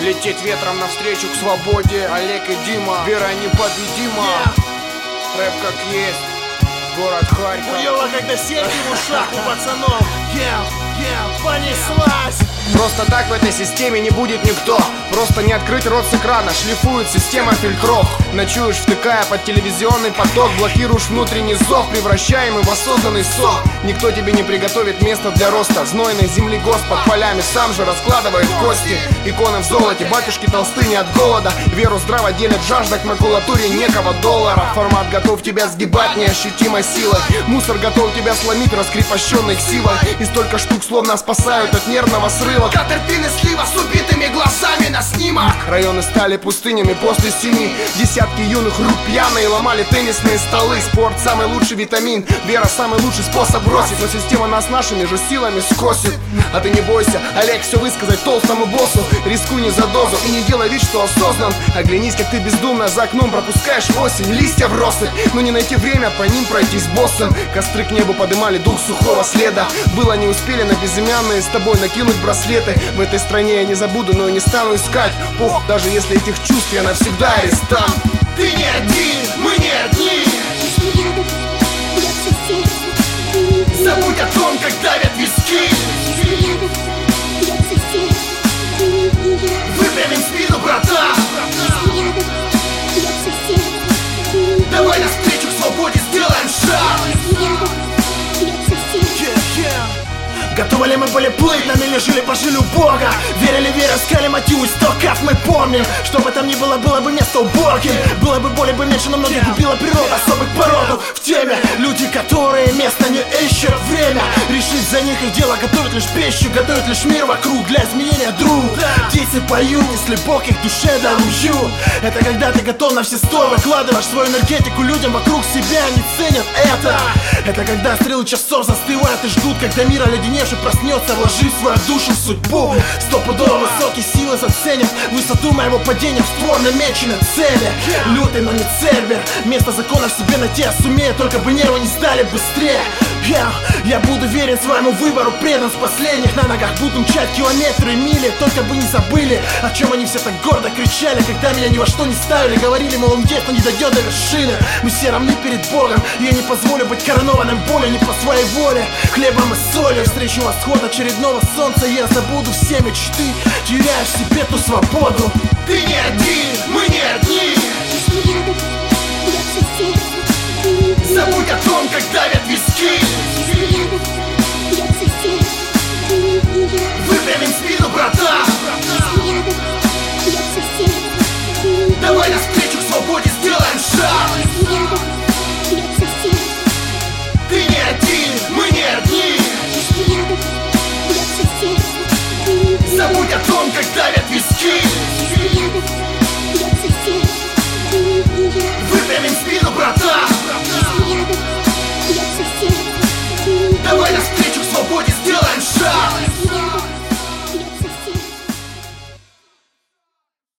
Лететь ветром навстречу к свободе. Олег и Дима, вера непобедима. Рэп как есть, город Харьков. Хуёво, когда серьги в ушах у пацанов. Понеслась. Просто так в этой системе не будет никто. Просто не открыть рот с экрана, шлифует система фильтров. Ночуешь, втыкая под телевизионный поток. Блокируешь внутренний зов, превращаемый в осознанный сок. Никто тебе не приготовит место для роста. Знойной земли гост под полями сам же раскладывает кости. Иконы в золоте, батюшки толсты не от голода. Веру здраво делят жажда, к макулатуре некого доллара. Формат готов тебя сгибать неощутимой силой. Мусор готов тебя сломить, раскрепощенный ксивой. И столько штук словно спасают от нервного срыва. Катерпины слива с убитыми глазами на снимок. Районы стали пустынями после 7. Десятки юных рук пьяные ломали теннисные столы. Спорт самый лучший витамин, вера самый лучший способ бросить. Но система нас нашими же силами скосит. А ты не бойся, Олег, все высказать толстому боссу. Рискуй не за дозу и не делай вид, что осознан. Оглянись, как ты бездумно за окном пропускаешь осень. Листья в россыпь, но не найти время по ним пройтись боссом. Костры к небу подымали дух сухого следа. Было не успели на безымянные с тобой накинуть браслеты. В этой стране я не забуду, но и не стану искать. Пух, даже если этих чувств я навсегда арестант. Ты не один, мы не одни. Забудь о том, как давят виски. Выпрямим спину, братан. Давай навстречу к свободе сделаем шаг. Готовы ли мы были плыть, нами ли жили, пожили у Бога? Верили, искали мотивы истоков, мы помним. Что бы там ни было, было бы место убогим. Было бы боли, бы меньше, но многих убила природа особых породов в теме. Люди, которые места не ищут, время решить за них их дело. Готовят лишь пищу, готовят лишь мир вокруг для изменения друг. Птицы поют, если Бог их душе дал уют. Это когда ты готов на все 100, выкладываешь свою энергетику людям вокруг себя, не ценят это. Это когда стрелы часов застывают и ждут, когда мир оледеневший проснется, вложив свою душу в судьбу. Стопудово высокие силы заценят высоту моего падения в створ намеченной цели. Лютый, но не цербер. Место закона в себе найти я сумею, только бы нервы не стали быстрее. Я буду верен своему выбору, предан с последних. На ногах буду мчать километры, мили. Только бы не забыли, о чем они все так гордо кричали, когда меня ни во что не ставили. Говорили, мол, он детство не дойдет до вершины. Мы все равны перед Богом, и я не позволю быть коронованным более не по своей воле. Хлебом и солью встречу восход очередного солнца. Я забуду все мечты, теряя в себе ту свободу. Ты не один, мы не одни. Если рядом, бьется сердце.